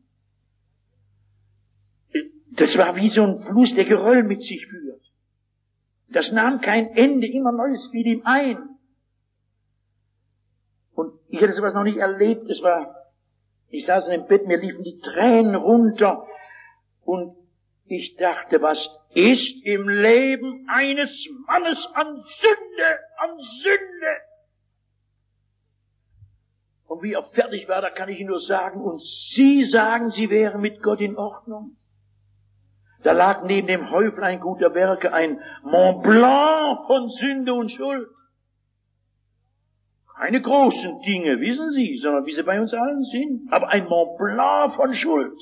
Das war wie so ein Fluss, der Geröll mit sich führt. Das nahm kein Ende, immer Neues fiel ihm ein. Und ich hatte sowas noch nicht erlebt. Es war, ich saß in dem Bett, mir liefen die Tränen runter und ich dachte, was ist im Leben eines Mannes an Sünde, an Sünde? Und wie er fertig war, da kann ich Ihnen nur sagen, und Sie sagen, Sie wären mit Gott in Ordnung. Da lag neben dem Häuflein guter Werke ein Mont Blanc von Sünde und Schuld. Keine großen Dinge, wissen Sie, sondern wie sie bei uns allen sind. Aber ein Mont Blanc von Schuld.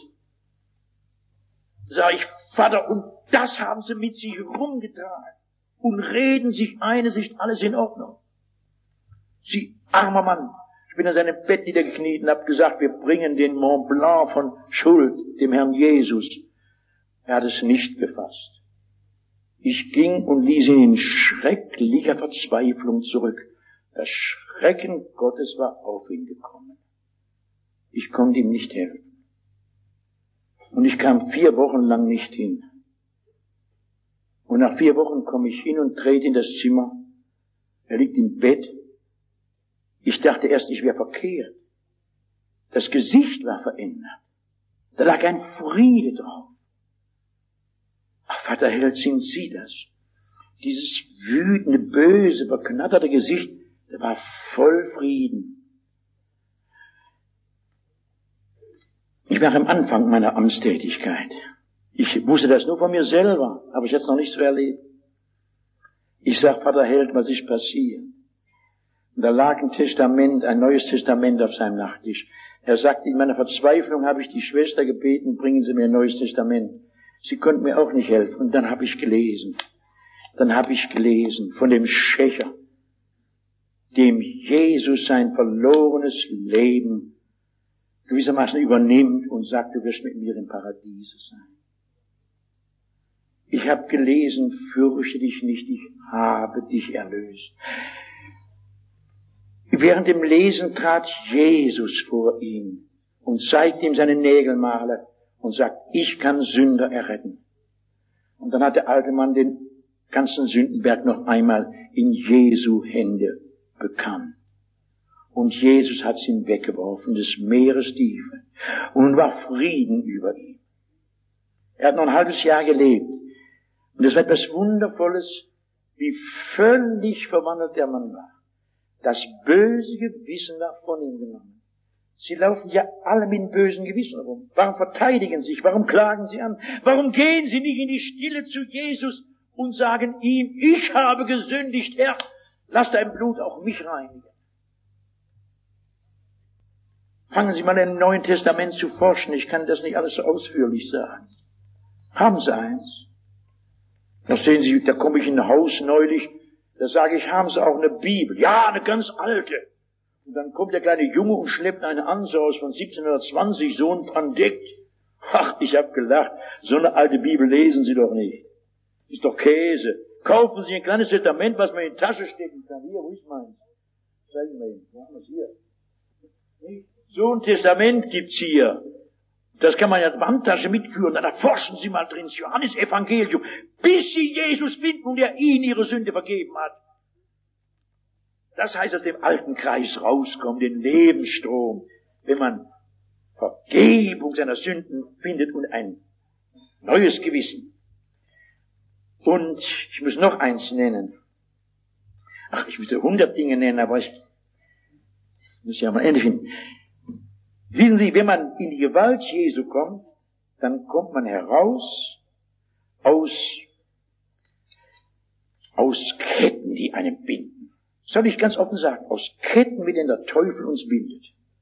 Da sage ich, Vater, und das haben sie mit sich rumgetragen. Und reden sich ein, es ist alles in Ordnung. Sie, armer Mann, ich bin an seinem Bett niedergekniet und habe gesagt, wir bringen den Mont Blanc von Schuld dem Herrn Jesus. Er hat es nicht gefasst. Ich ging und ließ ihn in schrecklicher Verzweiflung zurück. Das Schrecken Gottes war auf ihn gekommen. Ich konnte ihm nicht helfen. Und ich kam vier Wochen lang nicht hin. Und nach vier Wochen komme ich hin und trete in das Zimmer. Er liegt im Bett. Ich dachte erst, ich wäre verkehrt. Das Gesicht war verändert. Da lag ein Friede drauf. Ach, Vater Held, sind Sie das? Dieses wütende, böse, verknatterte Gesicht, der war voll Frieden. Ich war am Anfang meiner Amtstätigkeit. Ich wusste das nur von mir selber, aber ich hatte es noch nicht so erlebt. Ich sag, Vater Held, was ist passiert? Und da lag ein Testament, ein neues Testament auf seinem Nachttisch. Er sagte, in meiner Verzweiflung habe ich die Schwester gebeten, bringen Sie mir ein neues Testament. Sie konnten mir auch nicht helfen. Und dann habe ich gelesen. Dann habe ich gelesen von dem Schächer, dem Jesus sein verlorenes Leben gewissermaßen übernimmt und sagt, du wirst mit mir im Paradiese sein. Ich habe gelesen, fürchte dich nicht, ich habe dich erlöst. Während dem Lesen trat Jesus vor ihn und zeigte ihm seine Nägelmale und sagt, ich kann Sünder erretten. Und dann hat der alte Mann den ganzen Sündenberg noch einmal in Jesu Hände bekannt. Und Jesus hat ihn weggeworfen, des Meeres Tiefe. Und nun war Frieden über ihn. Er hat noch ein halbes Jahr gelebt. Und es war etwas Wundervolles, wie völlig verwandelt der Mann war. Das böse Gewissen war von ihm genommen. Sie laufen ja alle mit dem bösen Gewissen herum. Warum verteidigen sich? Warum klagen sie an? Warum gehen sie nicht in die Stille zu Jesus und sagen ihm, ich habe gesündigt, Herr, lass dein Blut auch mich reinigen. Fangen Sie mal im Neuen Testament zu forschen. Ich kann das nicht alles so ausführlich sagen. Haben Sie eins? Da sehen Sie, da komme ich in ein Haus neulich, da sage ich, haben Sie auch eine Bibel? Ja, eine ganz alte. Und dann kommt der kleine Junge und schleppt eine an, so aus von siebzehnhundertzwanzig, so ein Pandekt. Ach, ich hab gelacht, so eine alte Bibel lesen Sie doch nicht. Ist doch Käse. Kaufen Sie ein kleines Testament, was man in die Tasche stecken kann. Hier, wo ist meins? Zeig mir ihn. Wo haben wir es hier? So ein Testament gibt's hier. Das kann man ja in der Handtasche mitführen. Dann erforschen Sie mal drin das Johannesevangelium, bis Sie Jesus finden und er Ihnen Ihre Sünde vergeben hat. Das heißt, aus dem alten Kreis rauskommen, den Lebensstrom, wenn man Vergebung seiner Sünden findet und ein neues Gewissen. Und ich muss noch eins nennen. Ach, ich müsste hundert Dinge nennen, aber ich muss ja mal Ende finden. Wissen Sie, wenn man in die Gewalt Jesu kommt, dann kommt man heraus aus, aus Ketten, die einen binden. Das soll ich ganz offen sagen, aus Ketten, mit denen der Teufel uns bindet.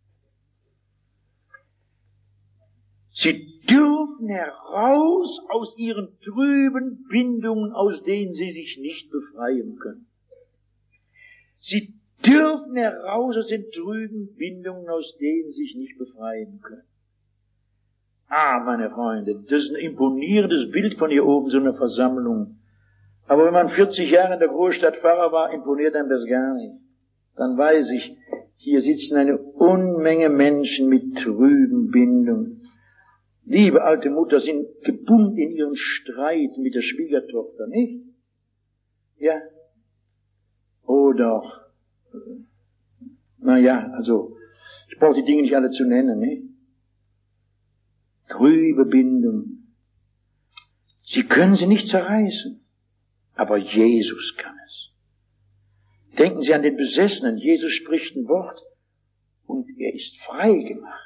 Sie dürfen heraus aus ihren trüben Bindungen, aus denen sie sich nicht befreien können. Sie dürfen heraus aus den trüben Bindungen, aus denen sie sich nicht befreien können. Ah, meine Freunde, das ist ein imponierendes Bild von hier oben, so einer Versammlung. Aber wenn man vierzig Jahre in der Großstadt Pfarrer war, imponiert einem das gar nicht. Dann weiß ich, hier sitzen eine Unmenge Menschen mit trüben Bindungen. Liebe alte Mutter, sind gebunden in ihren Streit mit der Schwiegertochter, nicht? Ja. Oh doch. Na ja, also, ich brauche die Dinge nicht alle zu nennen, nicht? Trübe Bindung. Sie können sie nicht zerreißen, aber Jesus kann es. Denken Sie an den Besessenen. Jesus spricht ein Wort und er ist frei gemacht.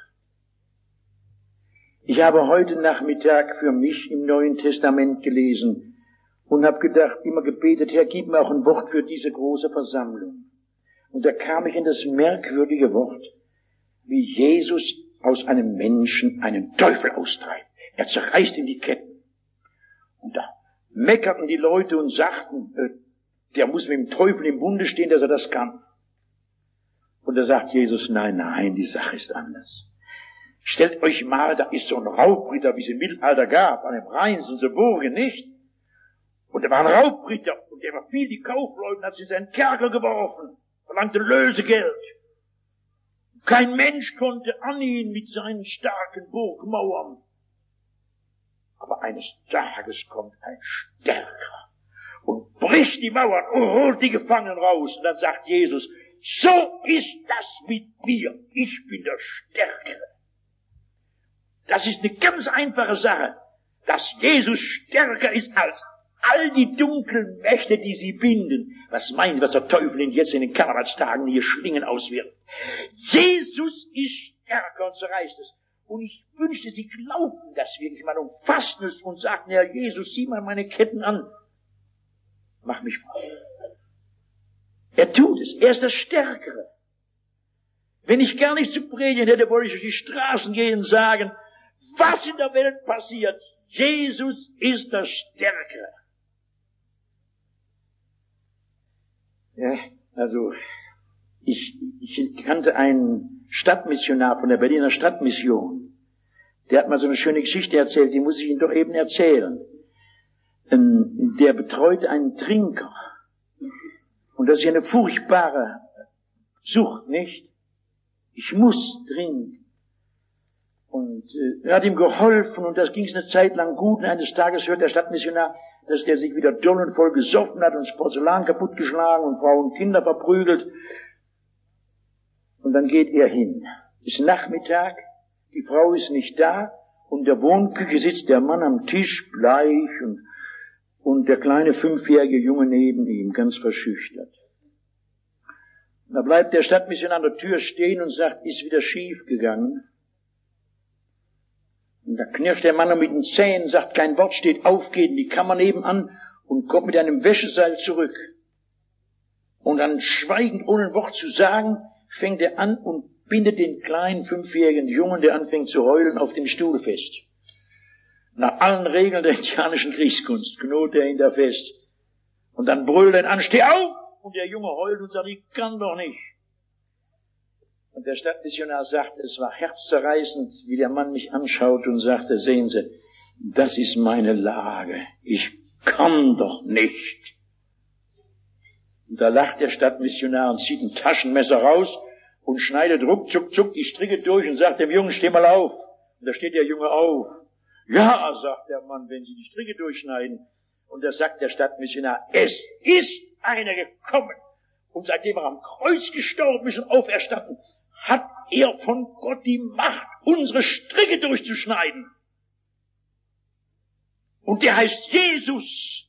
Ich habe heute Nachmittag für mich im Neuen Testament gelesen und habe gedacht, immer gebetet, Herr, gib mir auch ein Wort für diese große Versammlung. Und da kam ich in das merkwürdige Wort, wie Jesus aus einem Menschen einen Teufel austreibt. Er zerreißt ihm die Ketten. Und da meckerten die Leute und sagten, äh, der muss mit dem Teufel im Bunde stehen, dass er das kann. Und da sagt Jesus, nein, nein, die Sache ist anders. Stellt euch mal, da ist so ein Raubritter, wie es im Mittelalter gab, an dem Rhein sind so Burgen, nicht? Und da war ein Raubritter, und der überfiel die Kaufleute und hat sie in seinen Kerker geworfen, verlangte Lösegeld. Kein Mensch konnte an ihn mit seinen starken Burgmauern. Aber eines Tages kommt ein Stärkerer und bricht die Mauern und holt die Gefangenen raus. Und dann sagt Jesus, so ist das mit mir. Ich bin der Stärkere. Das ist eine ganz einfache Sache, dass Jesus stärker ist als all die dunklen Mächte, die sie binden. Was meint, was der Teufel denn jetzt in den Karnevalstagen hier Schlingen auswirft? Jesus ist stärker und zerreißt es. Und ich wünschte, Sie glaubten das wirklich mal und fassten es und sagten, Herr Jesus, sieh mal meine Ketten an. Mach mich frei. Er tut es. Er ist das Stärkere. Wenn ich gar nichts zu predigen hätte, wollte ich durch die Straßen gehen und sagen, was in der Welt passiert, Jesus ist das Stärkere. Ja, also, ich, ich kannte einen Stadtmissionar von der Berliner Stadtmission. Der hat mal so eine schöne Geschichte erzählt, die muss ich Ihnen doch eben erzählen. Der betreute einen Trinker. Und das ist ja eine furchtbare Sucht, nicht? Ich muss trinken. Und äh, er hat ihm geholfen und das ging es eine Zeit lang gut. Und eines Tages hört der Stadtmissionar, dass der sich wieder doll und voll gesoffen hat und das Porzellan kaputtgeschlagen und Frauen und Kinder verprügelt. Und dann geht er hin. Ist Nachmittag, die Frau ist nicht da und in der Wohnküche sitzt der Mann am Tisch, bleich und, und der kleine fünfjährige Junge neben ihm, ganz verschüchtert. Und da bleibt der Stadtmissionar an der Tür stehen und sagt, ist wieder schief gegangen. Und da knirscht der Mann noch mit den Zähnen, sagt kein Wort, steht auf, geht in die Kammer nebenan und kommt mit einem Wäscheseil zurück. Und dann schweigend, ohne ein Wort zu sagen, fängt er an und bindet den kleinen fünfjährigen Jungen, der anfängt zu heulen, auf den Stuhl fest. Nach allen Regeln der indianischen Kriegskunst knotet er ihn da fest. Und dann brüllt er ihn an, steh auf! Und der Junge heult und sagt, ich kann doch nicht. Und der Stadtmissionar sagte, es war herzzerreißend, wie der Mann mich anschaut und sagte, sehen Sie, das ist meine Lage. Ich kann doch nicht. Und da lacht der Stadtmissionar und zieht ein Taschenmesser raus und schneidet ruckzuck zuck die Stricke durch und sagt dem Jungen, steh mal auf. Und da steht der Junge auf. Ja, sagt der Mann, wenn Sie die Stricke durchschneiden. Und da sagt der Stadtmissionar, es ist einer gekommen. Und seitdem er am Kreuz gestorben ist und auferstanden, hat er von Gott die Macht, unsere Stricke durchzuschneiden. Und der heißt Jesus.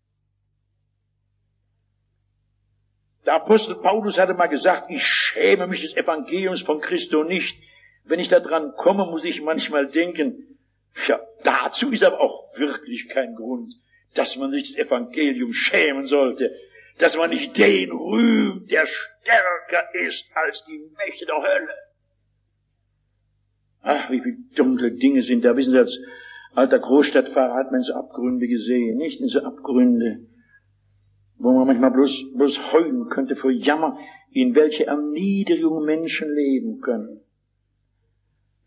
Der Apostel Paulus hatte mal gesagt, ich schäme mich des Evangeliums von Christo nicht. Wenn ich da dran komme, muss ich manchmal denken, ja, dazu ist aber auch wirklich kein Grund, dass man sich des Evangeliums schämen sollte. Dass man nicht den rühmt, der stärker ist als die Mächte der Hölle. Ach, wie viele dunkle Dinge sind da. Wissen Sie, als alter Großstadtfahrer hat man so Abgründe gesehen, nicht in so Abgründe, wo man manchmal bloß, bloß heulen könnte vor Jammer, in welche Erniedrigung Menschen leben können.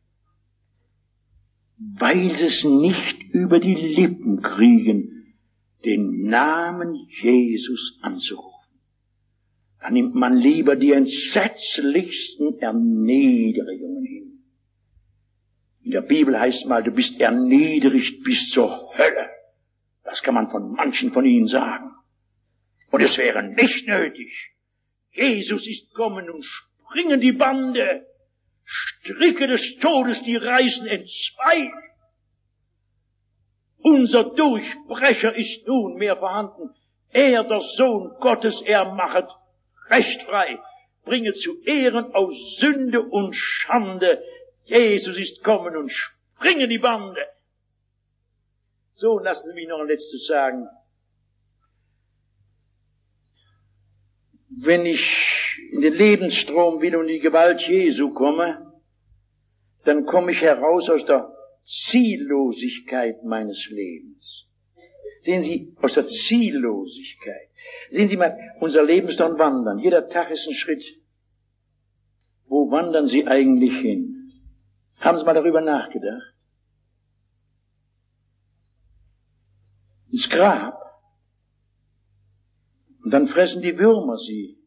Weil sie es nicht über die Lippen kriegen, den Namen Jesus anzurufen. Dann nimmt man lieber die entsetzlichsten Erniedrigungen hin. In der Bibel heißt mal, du bist erniedrigt bis zur Hölle. Das kann man von manchen von ihnen sagen. Und es wäre nicht nötig. Jesus ist kommen und springen die Bande. Stricke des Todes, die reißen entzwei. Unser Durchbrecher ist nunmehr vorhanden. Er, der Sohn Gottes, er machet recht frei. Bringe zu Ehren aus Sünde und Schande. Jesus ist kommen und springe die Bande. So, lassen Sie mich noch ein letztes sagen. Wenn ich in den Lebensstrom wieder und die Gewalt Jesu komme, dann komme ich heraus aus der Ziellosigkeit meines Lebens. Sehen Sie, aus der Ziellosigkeit. Sehen Sie mal, unser Leben ist doch ein Wandern. Jeder Tag ist ein Schritt. Wo wandern Sie eigentlich hin? Haben Sie mal darüber nachgedacht? Ins Grab. Und dann fressen die Würmer sie.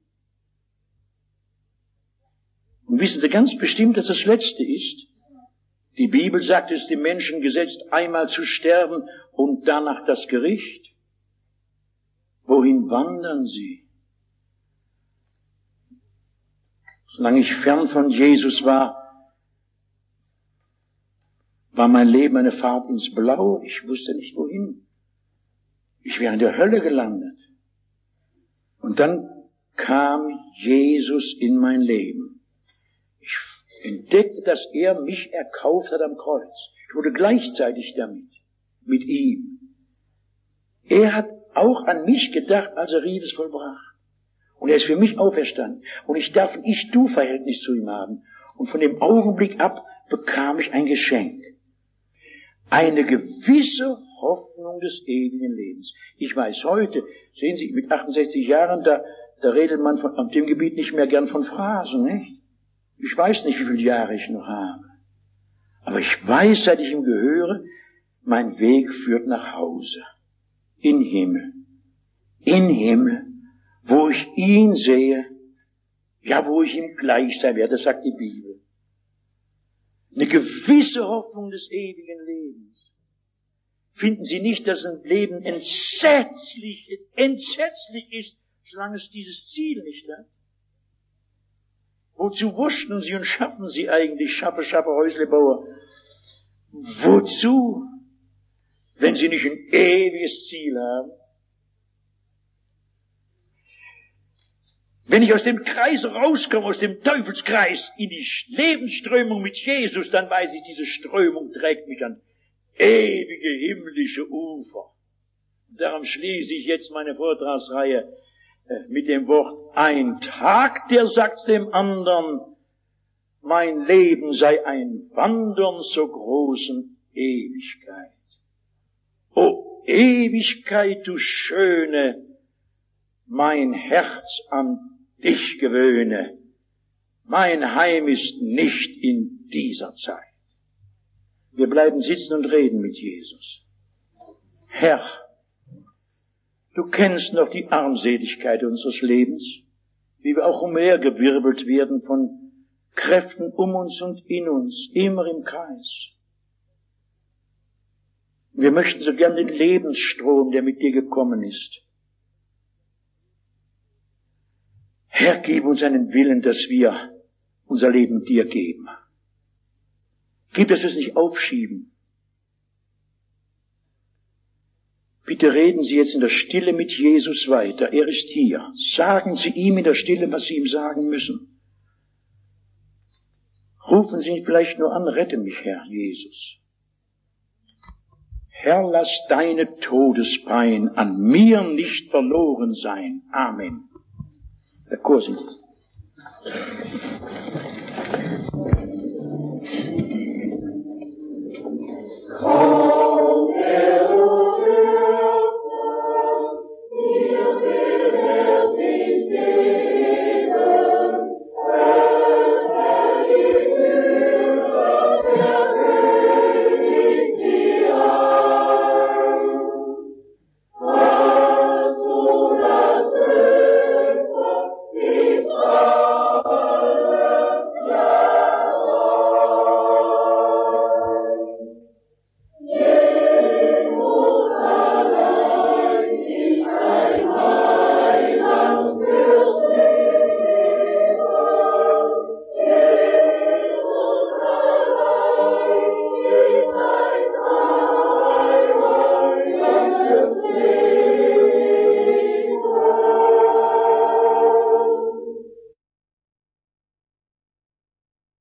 Und wissen Sie ganz bestimmt, dass das Letzte ist? Die Bibel sagt, es ist dem Menschen gesetzt, einmal zu sterben und danach das Gericht. Wohin wandern sie? Solange ich fern von Jesus war, war mein Leben eine Fahrt ins Blaue. Ich wusste nicht wohin. Ich wäre in der Hölle gelandet. Und dann kam Jesus in mein Leben. Ich entdeckte, dass er mich erkauft hat am Kreuz. Ich wurde gleichzeitig damit, mit ihm. Er hat auch an mich gedacht, als er rief, es vollbracht. Und er ist für mich auferstanden. Und ich darf ein Ich-Du-Verhältnis zu ihm haben. Und von dem Augenblick ab bekam ich ein Geschenk. Eine gewisse Hoffnung des ewigen Lebens. Ich weiß heute, sehen Sie, mit achtundsechzig Jahren, da, da redet man von, auf dem Gebiet nicht mehr gern von Phrasen, nicht? Ich weiß nicht, wie viele Jahre ich noch habe. Aber ich weiß, seit ich ihm gehöre, mein Weg führt nach Hause. In Himmel. In Himmel. Wo ich ihn sehe. Ja, wo ich ihm gleich sein werde, das sagt die Bibel. Eine gewisse Hoffnung des ewigen Lebens. Finden Sie nicht, dass ein Leben entsetzlich, entsetzlich ist, solange es dieses Ziel nicht hat? Wozu wurschteln Sie und schaffen Sie eigentlich, Schaffe, Schaffe, Häuslebauer? Wozu, wenn Sie nicht ein ewiges Ziel haben? Wenn ich aus dem Kreis rauskomme, aus dem Teufelskreis, in die Lebensströmung mit Jesus, dann weiß ich, diese Strömung trägt mich an ewige himmlische Ufer. Darum schließe ich jetzt meine Vortragsreihe mit dem Wort, ein Tag, der sagt dem anderen, mein Leben sei ein Wandern zur großen Ewigkeit. O Ewigkeit, du Schöne, mein Herz an dich gewöhne, mein Heim ist nicht in dieser Zeit. Wir bleiben sitzen und reden mit Jesus. Herr, du kennst noch die Armseligkeit unseres Lebens, wie wir auch umhergewirbelt werden von Kräften um uns und in uns, immer im Kreis. Wir möchten so gern den Lebensstrom, der mit dir gekommen ist. Herr, gib uns einen Willen, dass wir unser Leben dir geben. Gib, dass wir es nicht aufschieben. Bitte reden Sie jetzt in der Stille mit Jesus weiter. Er ist hier. Sagen Sie ihm in der Stille, was Sie ihm sagen müssen. Rufen Sie ihn vielleicht nur an, rette mich, Herr Jesus. Herr, lass deine Todespein an mir nicht verloren sein. Amen. Der Chor singt. Oh.